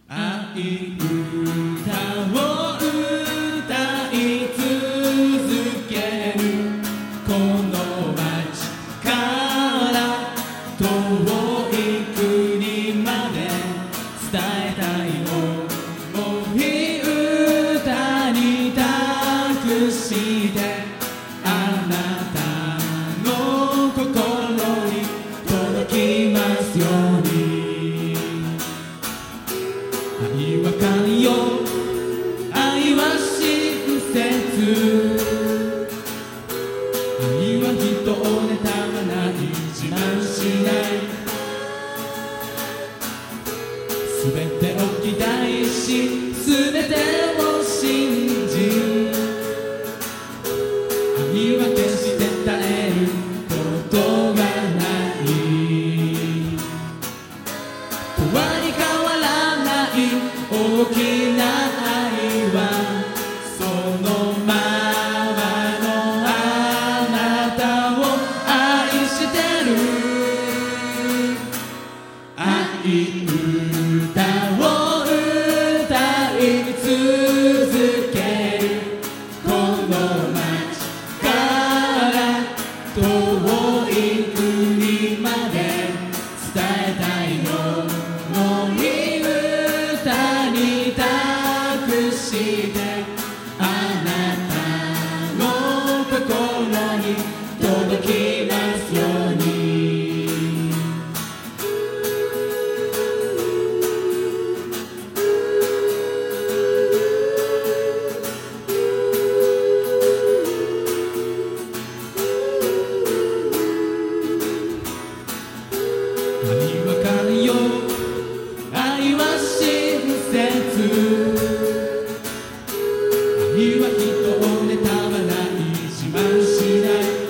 愛歌を歌い続けるこの街から遠い国まで伝えたい想い歌に託してあなたの心に届きますように愛は寛容愛は親切愛は人を妬まない自慢しない全てを期待し全てを信じ愛は決して絶えることがない永遠に変わらない大きな愛はそのままのあなたを愛してる愛歌を歌い続けるこの街から遠い国まで伝えたい想い歌に託してあなたの心に届きますように愛は寛容愛は親切愛は人を妬まない自慢しない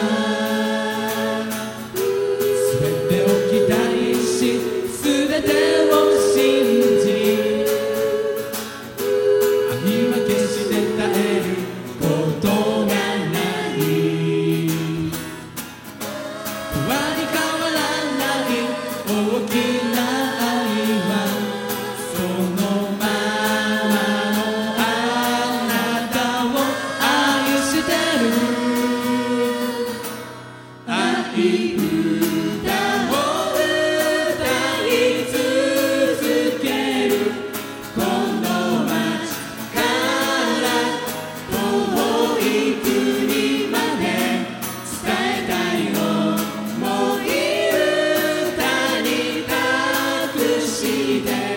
全てを期待し全てを信じ愛は決して絶えることがない変わらない大きな愛はそのままのあなたを愛してる愛歌を歌い続けるこの街から遠い国まで伝えたい想い歌に託して